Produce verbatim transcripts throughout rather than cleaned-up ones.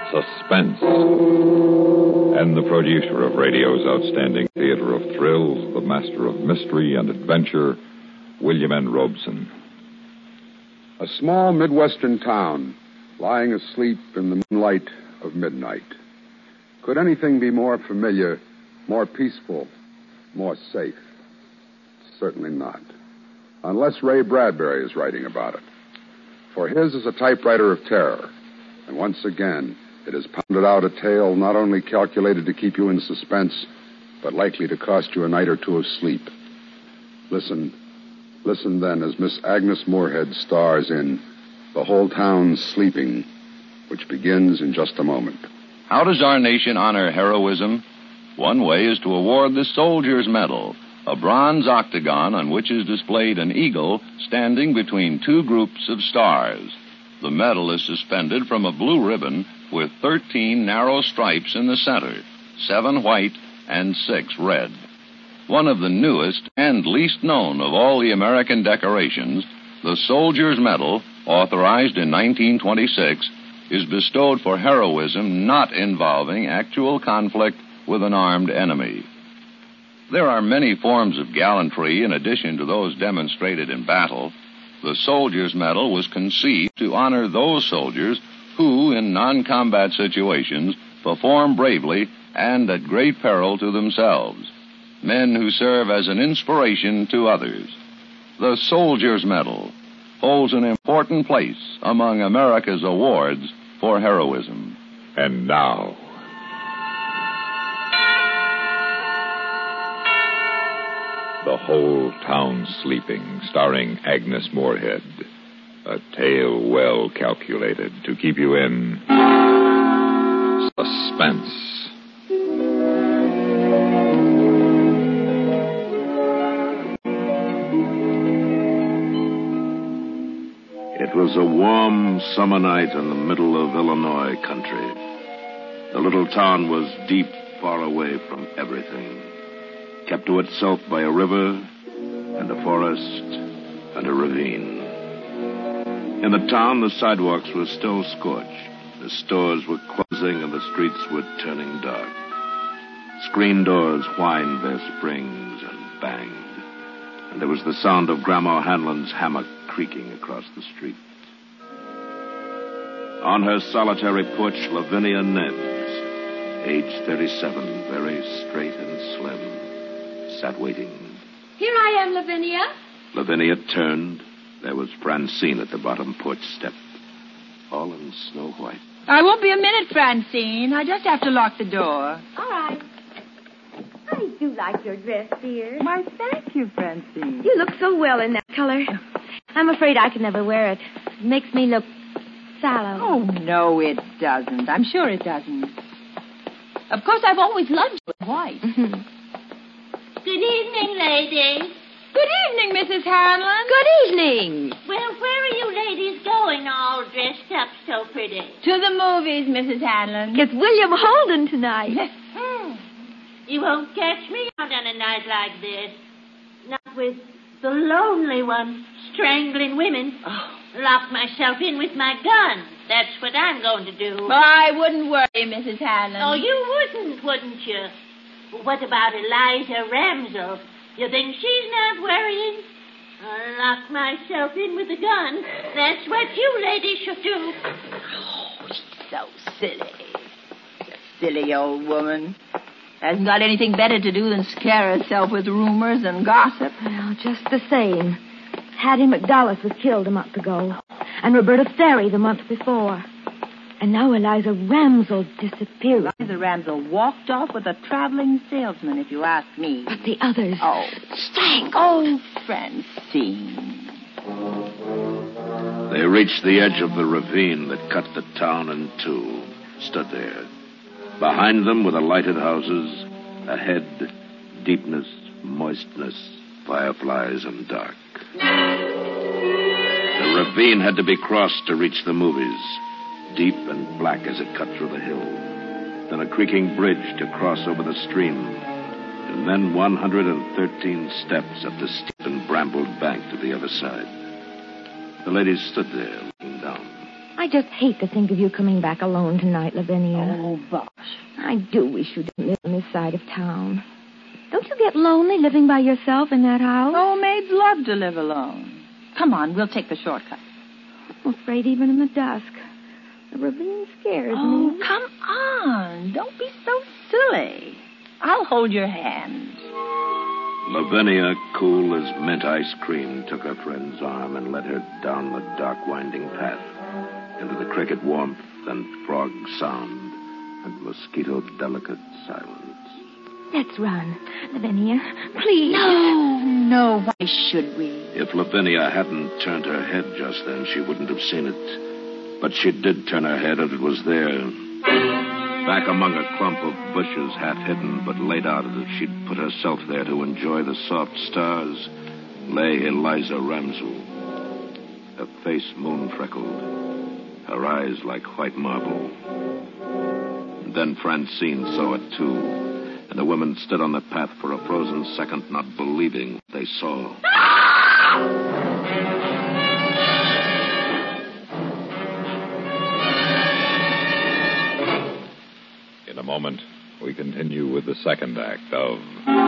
Suspense. And the producer of radio's outstanding theater of thrills, the master of mystery and adventure, William N. Robeson. A small Midwestern town, lying asleep in the moonlight of midnight. Could anything be more familiar, more peaceful, more safe? Certainly not. Unless Ray Bradbury is writing about it. For his is a typewriter of terror. And once again, it has pounded out a tale not only calculated to keep you in suspense, but likely to cost you a night or two of sleep. Listen, listen then as Miss Agnes Moorehead stars in The Whole Town's Sleeping, which begins in just a moment. How does our nation honor heroism? One way is to award the Soldier's Medal, a bronze octagon on which is displayed an eagle standing between two groups of stars. The medal is suspended from a blue ribbon with thirteen narrow stripes in the center, seven white and six red. One of the newest and least known of all the American decorations, the Soldier's Medal, authorized in nineteen twenty-six, is bestowed for heroism not involving actual conflict with an armed enemy. There are many forms of gallantry in addition to those demonstrated in battle. The Soldier's Medal was conceived to honor those soldiers who, in non-combat situations, perform bravely and at great peril to themselves. Men who serve as an inspiration to others. The Soldier's Medal holds an important place among America's awards for heroism. And now, The Whole Town Sleeping, starring Agnes Moorehead. A tale well calculated to keep you in suspense. It was a warm summer night in the middle of Illinois country. The little town was deep, far away from everything, kept to itself by a river and a forest and a ravine. In the town, the sidewalks were still scorched. The stores were closing and the streets were turning dark. Screen doors whined their springs and banged, and there was the sound of Grandma Hanlon's hammock creaking across the street. On her solitary porch, Lavinia Nebbs, age thirty-seven, very straight and slim, sat waiting. Here I am, Lavinia. Lavinia turned. There was Francine at the bottom porch step, all in snow white. I won't be a minute, Francine. I just have to lock the door. All right. I do like your dress, dear. Why, thank you, Francine. You look so well in that color. I'm afraid I could never wear it. It makes me look sallow. Oh, no, it doesn't. I'm sure it doesn't. Of course, I've always loved you in white. Good evening, ladies. Good evening, Missus Hanlon. Good evening. Well, where are you ladies going all dressed up so pretty? To the movies, Missus Hanlon. It's William Holden tonight. Hmm. You won't catch me out on a night like this. Not with the lonely one strangling women. Oh. Lock myself in with my gun. That's what I'm going to do. I wouldn't worry, Missus Hanlon. Oh, you wouldn't, wouldn't you? What about Eliza Ramsell? You think she's not worrying? I'll lock myself in with a gun. That's what you ladies should do. Oh, she's so silly. Silly old woman. Hasn't got anything better to do than scare herself with rumors and gossip. Well, just the same. Hattie McDullis was killed a month ago. And Roberta Sterry the month before. And now Eliza Ramsell disappeared. Eliza Ramsell walked off with a traveling salesman, if you ask me. But the others... Oh. Strangled. Oh, Francine. They reached the edge of the ravine that cut the town in two, stood there. Behind them were the lighted houses, ahead, deepness, moistness, fireflies, and dark. The ravine had to be crossed to reach the movies, deep and black as it cut through the hill. Then a creaking bridge to cross over the stream. And then one hundred thirteen steps up the steep and brambled bank to the other side. The ladies stood there looking down. I I just hate to think of you coming back alone tonight, Lavinia. Oh, bosh. I do wish you didn't live on this side of town. Don't you get lonely living by yourself in that house? Oh, maids love to live alone. Come on, we'll take the shortcut. I'm afraid even in the dusk. The ravine scares Oh, me. come on. Don't be so silly. I'll hold your hand. Lavinia, cool as mint ice cream, took her friend's arm and led her down the dark, winding path into the cricket warmth and frog sound and mosquito-delicate silence. Let's run. Lavinia, please. No, no. Why should we? If Lavinia hadn't turned her head just then, she wouldn't have seen it. But she did turn her head, and it was there. Back among a clump of bushes, half hidden, but laid out as if she'd put herself there to enjoy the soft stars, lay Eliza Ramsell. Her face moon-freckled, her eyes like white marble. And then Francine saw it, too. And the women stood on the path for a frozen second, not believing what they saw. In a moment, we continue with the second act of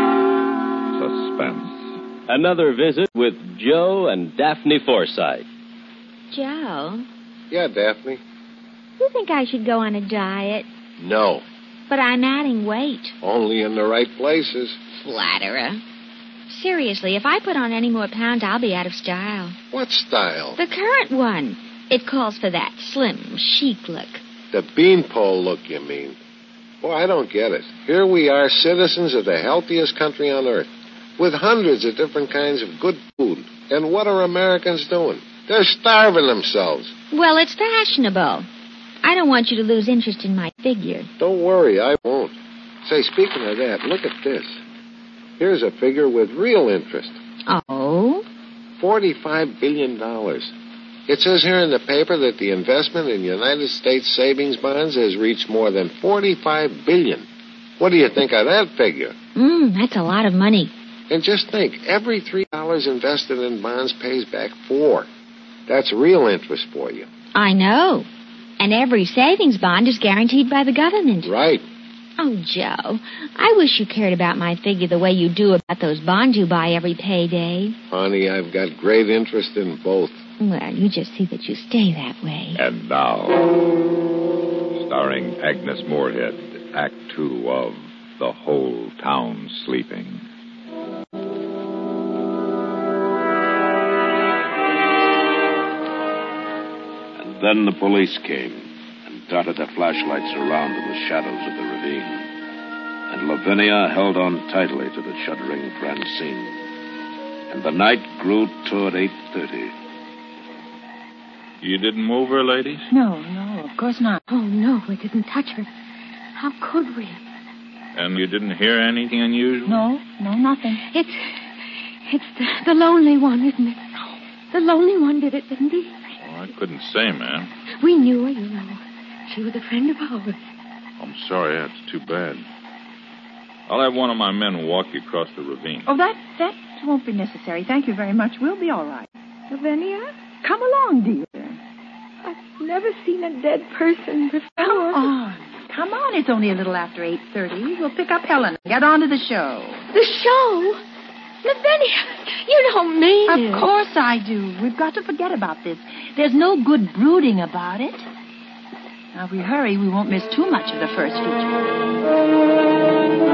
Suspense. Another visit with Joe and Daphne Forsythe. Joe, Yeah, Daphne? you think I should go on a diet? No. But I'm adding weight. Only in the right places. Flatterer. Seriously, if I put on any more pounds, I'll be out of style. What style? The current one. It calls for that slim, chic look. The beanpole look, you mean? Boy, I don't get it. Here we are, citizens of the healthiest country on earth, with hundreds of different kinds of good food. And what are Americans doing? They're starving themselves. Well, it's fashionable. I don't want you to lose interest in my figure. Don't worry, I won't. Say, speaking of that, look at this. Here's a figure with real interest. Oh? forty-five billion dollars. It says here in the paper that the investment in United States savings bonds has reached more than forty-five billion dollars. What do you think of that figure? Mmm, that's a lot of money. And just think, every three dollars invested in bonds pays back four. That's real interest for you. I know. And every savings bond is guaranteed by the government. Right. Oh, Joe, I wish you cared about my figure the way you do about those bonds you buy every payday. Honey, I've got great interest in both. Well, you just see that you stay that way. And now, starring Agnes Moorehead, Act Two of The Whole Town Sleeping. And then the police came and darted their flashlights around in the shadows of the ravine. And Lavinia held on tightly to the shuddering Francine. And the night grew toward eight thirty. You didn't move her, ladies? No, no, of course not. Oh, no, we didn't touch her. How could we? And you didn't hear anything unusual? No, no, nothing. It's... It's the, the lonely one, isn't it? The lonely one did it, didn't he? Well, I couldn't say, ma'am. We knew her, you know. She was a friend of ours. I'm sorry, that's too bad. I'll have one of my men walk you across the ravine. Oh, that, that won't be necessary. Thank you very much. We'll be all right. Lavinia? Come along, dear. I've never seen a dead person before. Come on. Come on. It's only a little after eight thirty. We'll pick up Helen and get on to the show. The show? Lavinia, you don't mean it. Of course I do. We've got to forget about this. There's no good brooding about it. Now, if we hurry, we won't miss too much of the first feature.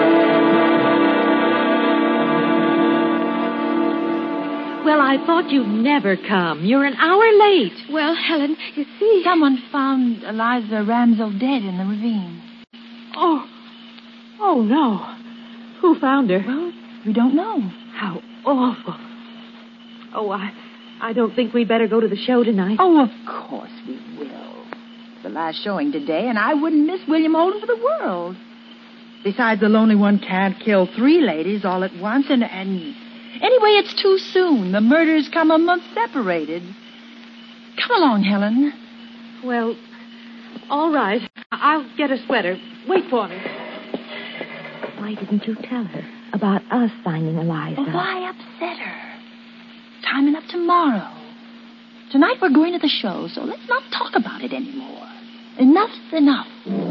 Well, I thought you'd never come. You're an hour late. Well, Helen, you see... Someone found Eliza Ramsell dead in the ravine. Oh. Oh, no. Who found her? Well, we don't know. How awful. Oh, I, I don't think we'd better go to the show tonight. Oh, of course we will. It's the last showing today, and I wouldn't miss William Holden for the world. Besides, the lonely one can't kill three ladies all at once, and... and... Anyway, it's too soon. The murders come a month separated. Come along, Helen. Well, all right. I'll get a sweater. Wait for me. Why didn't you tell her about us finding Eliza? Well, why upset her? Time enough tomorrow. Tonight we're going to the show, so let's not talk about it anymore. Enough's enough.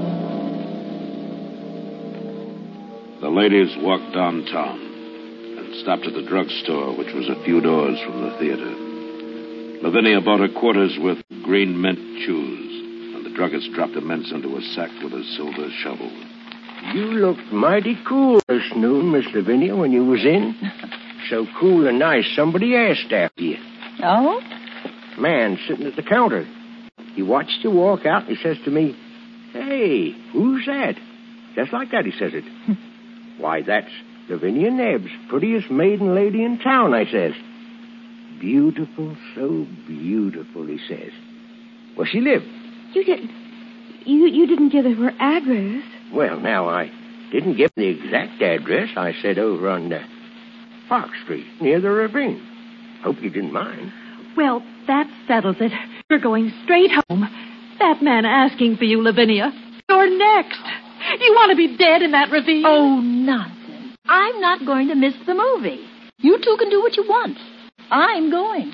The ladies walked downtown and stopped at the drugstore, which was a few doors from the theater. Lavinia bought a quarter's worth of green mint chews, and the druggist dropped the mints into a sack with a silver shovel. You looked mighty cool this noon, Miss Lavinia, when you was in. So cool and nice, somebody asked after you. Oh? Man sitting at the counter. He watched you walk out, and he says to me, "Hey, who's that?" Just like that, he says it. "Why, that's Lavinia Nebbs, prettiest maiden lady in town," I says. "Beautiful, so beautiful," he says. Where she live? You didn't... You, you didn't give her address. Well, now, I didn't give the exact address. I said over on uh, Park Street, near the ravine. Hope you didn't mind. Well, that settles it. You're going straight home. That man asking for you, Lavinia. You're next. You want to be dead in that ravine? Oh, nonsense. I'm not going to miss the movie. You two can do what you want. I'm going.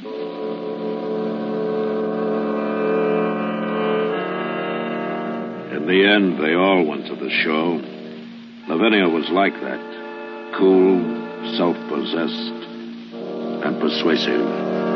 In the end, they all went to the show. Lavinia was like that. Cool, self-possessed, and persuasive.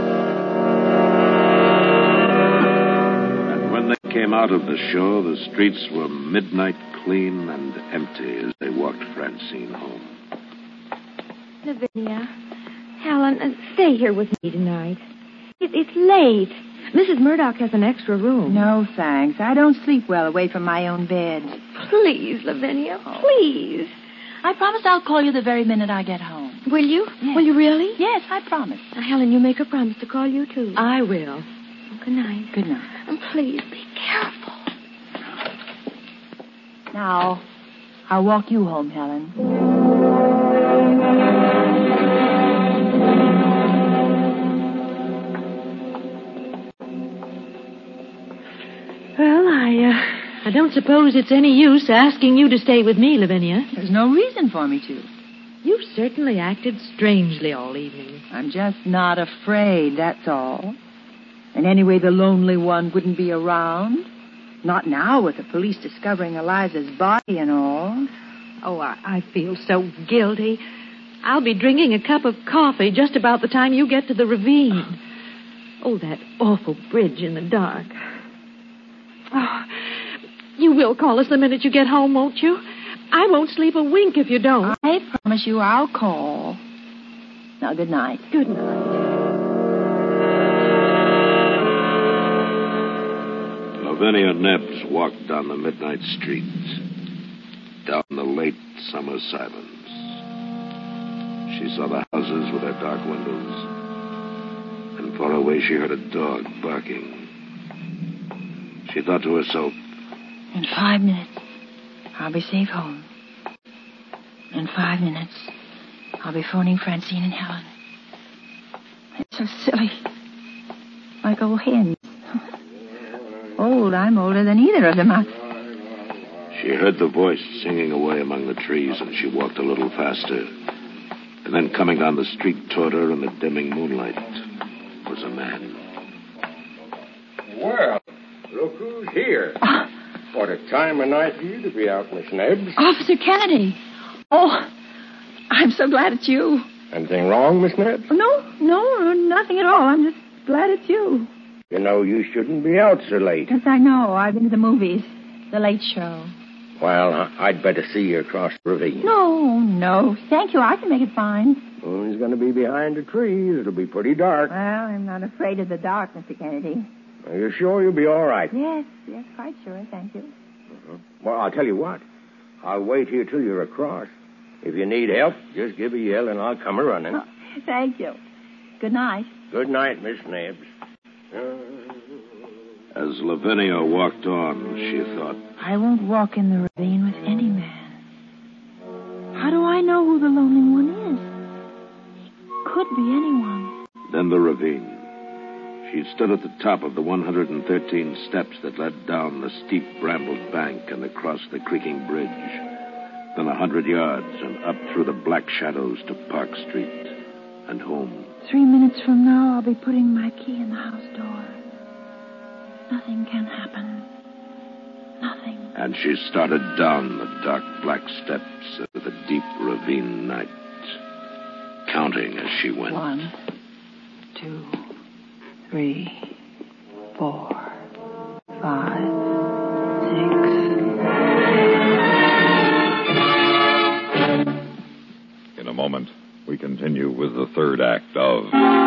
And when they came out of the show, the streets were midnight clean and empty as they walked Francine home. Lavinia, Helen, uh, stay here with me tonight. It, it's late. Missus Murdoch has an extra room. No, thanks. I don't sleep well away from my own bed. Please, Lavinia, please. I promise I'll call you the very minute I get home. Will you? Yes. Will you really? Yes, I promise. Now, Helen, you make a promise to call you, too. I will. Oh, good night. Good night. And please, be careful. Now, I'll walk you home, Helen. Well, I, uh, I don't suppose it's any use asking you to stay with me, Lavinia. There's no reason for me to. You've certainly acted strangely all evening. I'm just not afraid, that's all. And anyway, the lonely one wouldn't be around. Not now with the police discovering Eliza's body and all. Oh, I, I feel so guilty. I'll be drinking a cup of coffee just about the time you get to the ravine. Oh, that awful bridge in the dark. Oh, you will call us the minute you get home, won't you? I won't sleep a wink if you don't. I promise you I'll call. Now, good night. Good night. Lavinia Nebbs walked down the midnight street, down the late summer silence. She saw the houses with their dark windows, and far away she heard a dog barking. She thought to herself, in five minutes, I'll be safe home. In five minutes, I'll be phoning Francine and Helen. It's so silly. Like old hens. Old, I'm older than either of them. I... She heard the voice singing away among the trees, and she walked a little faster. And then coming down the street toward her in the dimming moonlight was a man. Well, look who's here. Uh, what a time of night for you to be out, Miss Nebbs. Officer Kennedy. Oh, I'm so glad it's you. Anything wrong, Miss Nebbs? No, no, nothing at all. I'm just glad it's you. You know, you shouldn't be out so late. Yes, I know. I've been to the movies. The late show. Well, I'd better see you across the ravine. No, no. Thank you. I can make it fine. Well, he's going to be behind the trees. It'll be pretty dark. Well, I'm not afraid of the dark, Mister Kennedy. Are you sure you'll be all right? Yes, yes, quite sure. Thank you. Uh-huh. Well, I'll tell you what. I'll wait here till you're across. If you need help, just give a yell and I'll come a-running. Oh, thank you. Good night. Good night, Miss Nebbs. As Lavinia walked on, she thought, I won't walk in the ravine with any man. How do I know who the lonely one is? He could be anyone. Then the ravine. She stood at the top of the one hundred thirteen steps that led down the steep brambled bank and across the creaking bridge. Then a hundred yards and up through the black shadows to Park Street and home. Three minutes from now, I'll be putting my key in the house door. Nothing can happen. Nothing. And she started down the dark black steps of the deep ravine night, counting as she went. One, two, three, four, five, six. In a moment, we continue with the third act of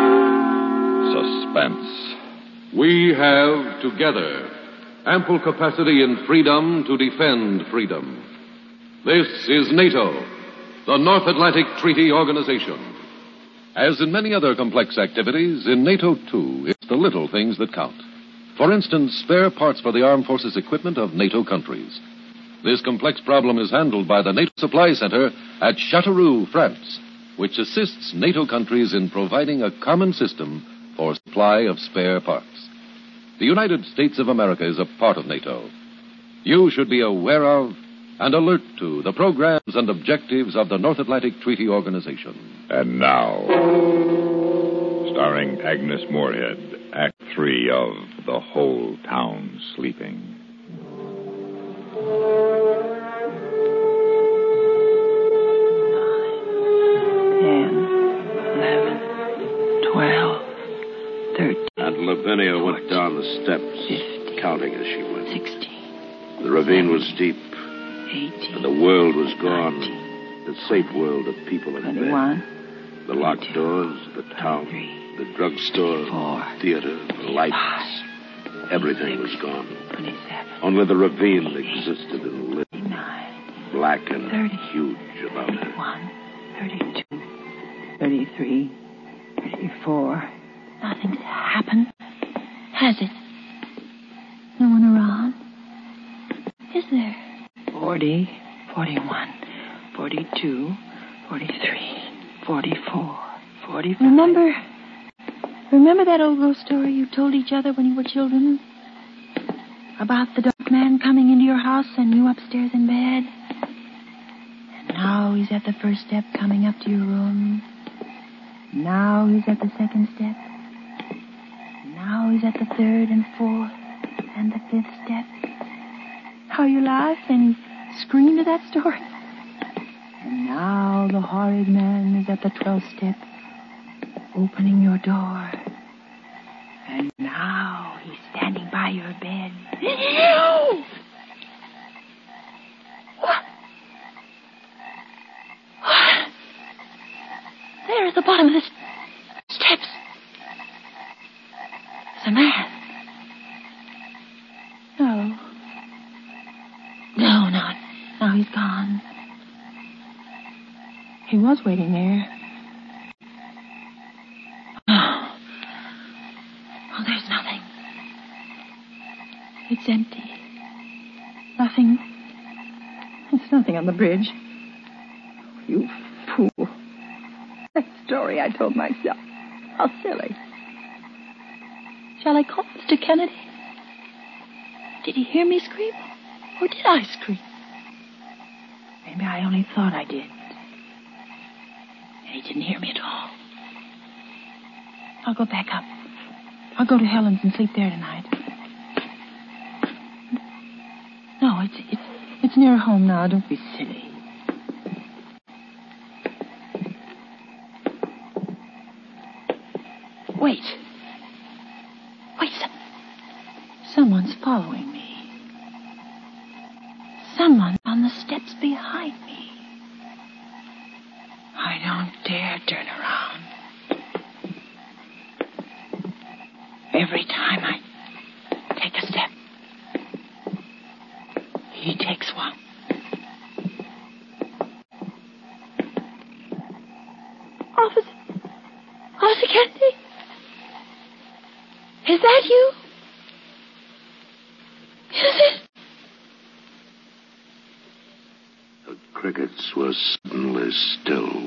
Suspense. We have, together, ample capacity and freedom to defend freedom. This is NATO, the North Atlantic Treaty Organization. As in many other complex activities, in NATO, too, it's the little things that count. For instance, spare parts for the armed forces equipment of NATO countries. This complex problem is handled by the NATO Supply Center at Châteauroux, France, which assists NATO countries in providing a common system for supply of spare parts. The United States of America is a part of NATO. You should be aware of and alert to the programs and objectives of the North Atlantic Treaty Organization. And now, starring Agnes Moorehead, Act Three of The Whole Town Sleeping. And Lavinia went down the steps, fifteen, counting as she went. Sixteen. The ravine was deep, eighteen, and the world was gone. nineteen, the safe world of people in bed. The locked doors, the town, the drugstore, the theater, the lights. Everything was gone. Only the ravine existed and lived, black and huge about it. thirty-two, thirty-three, thirty-four. Nothing's happened, has it? No one around? Is there? Forty, forty-one, forty-two, forty-three, forty-four, forty-five. Remember, remember that old ghost story you told each other when you were children? About the dark man coming into your house and you upstairs in bed? And now he's at the first step coming up to your room. Now he's at the second step. Now he's at the third and fourth and the fifth step. How you laughed and you screamed at that story. And now the horrid man is at the twelfth step, opening your door. And now he's standing by your bed. What? What? There at the bottom of the steps. It's a man. No. No, not. Now he's gone. He was waiting there. Oh. Oh, there's nothing. It's empty. Nothing. There's nothing on the bridge. You fool. That story I told myself. How silly. Shall I call Mister Kennedy? Did he hear me scream? Or did I scream? Maybe I only thought I did. And he didn't hear me at all. I'll go back up. I'll go to Helen's and sleep there tonight. No, it's it's it's near home now. Don't be silly. Wait. Wait, some, someone's following me. Someone on the steps behind me. I don't dare turn around. Every time I take a step, he takes one. Officer, Officer Kennedy? Is that you? Is it? The crickets were suddenly still.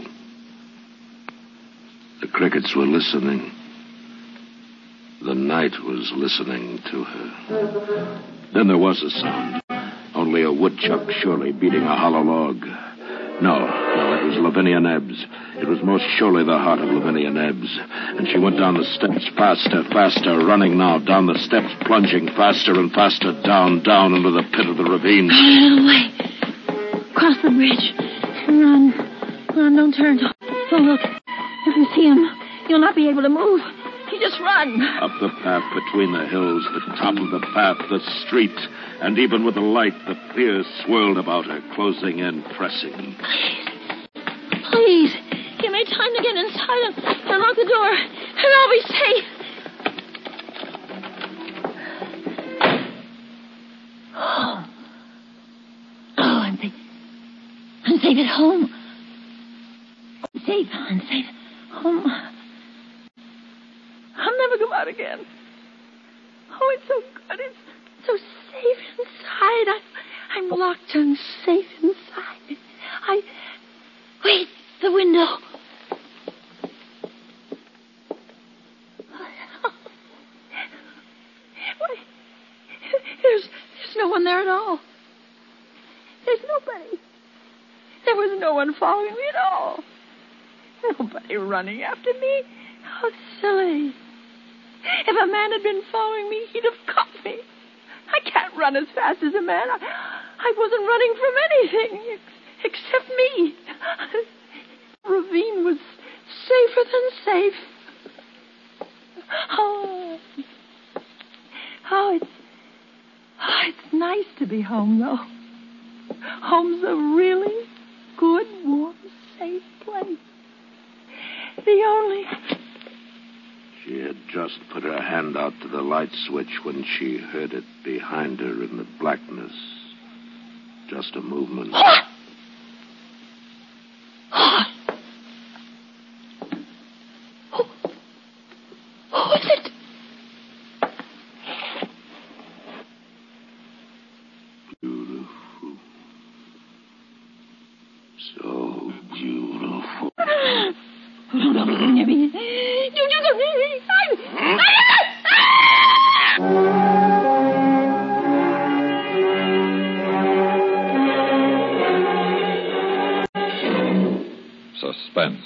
The crickets were listening. The night was listening to her. Then there was a sound. Only a woodchuck surely beating a hollow log. No, no, it was Lavinia Nebbs. It was most surely the heart of Lavinia Nebbs. And she went down the steps faster, faster, running now, down the steps, plunging faster and faster, down, down into the pit of the ravine. Go a little way. Cross the bridge. Run. Run, don't turn. Don't look. If you see him, you'll not be able to move. You just run. Up the path between the hills, the top of the path, the street. And even with the light, the fear swirled about her, closing in, pressing. Please. Please. Give me time to get inside and, and lock the door. And I'll be safe. Oh. Oh, I'm safe. I'm safe at home. I'm safe. I'm safe. Home. I'll never go out again. Oh, it's so good. It's so safe inside. I, I'm locked and safe inside. I... Wait, the window. Wait. There's, there's no one there at all. There's nobody. There was no one following me at all. Nobody running after me. How silly. If a man had been following me, he'd have caught me. I can't run as fast as a man. I, I wasn't running from anything ex- except me. The ravine was safer than safe. Oh, oh, it's oh, it's nice to be home, though. Home's a really good, warm, safe place. The only... She had just put her hand out to the light switch when she heard it behind her in the blackness. Just a movement. What? What? Who, who is it? Beautiful. So beautiful. Suspense,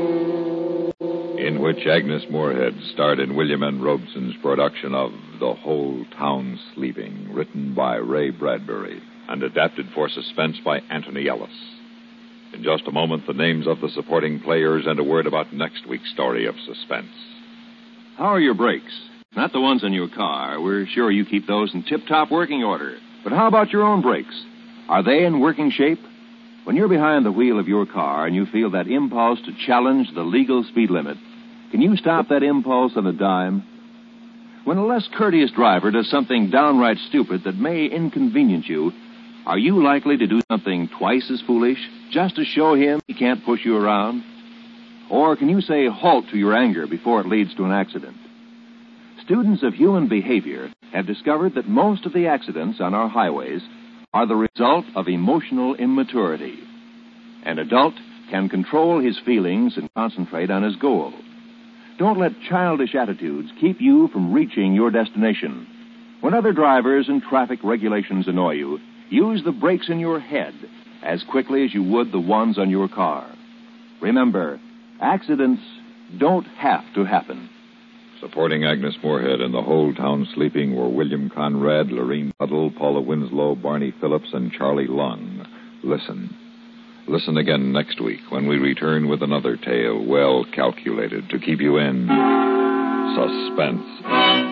in which Agnes Moorehead starred in William N. Robeson's production of The Whole Town Sleeping, written by Ray Bradbury and adapted for suspense by Anthony Ellis. In just a moment, the names of the supporting players and a word about next week's story of suspense. How are your brakes? Not the ones on your car. We're sure you keep those in tip-top working order. But how about your own brakes? Are they in working shape? When you're behind the wheel of your car and you feel that impulse to challenge the legal speed limit, can you stop that impulse on a dime? When a less courteous driver does something downright stupid that may inconvenience you, are you likely to do something twice as foolish just to show him he can't push you around? Or can you say halt to your anger before it leads to an accident? Students of human behavior have discovered that most of the accidents on our highways are the result of emotional immaturity. An adult can control his feelings and concentrate on his goal. Don't let childish attitudes keep you from reaching your destination. When other drivers and traffic regulations annoy you, use the brakes in your head as quickly as you would the ones on your car. Remember, accidents don't have to happen. Supporting Agnes Moorehead in The Whole Town Sleeping were William Conrad, Lorene Huddle, Paula Winslow, Barney Phillips, and Charlie Lung. Listen. Listen again next week when we return with another tale well calculated to keep you in suspense.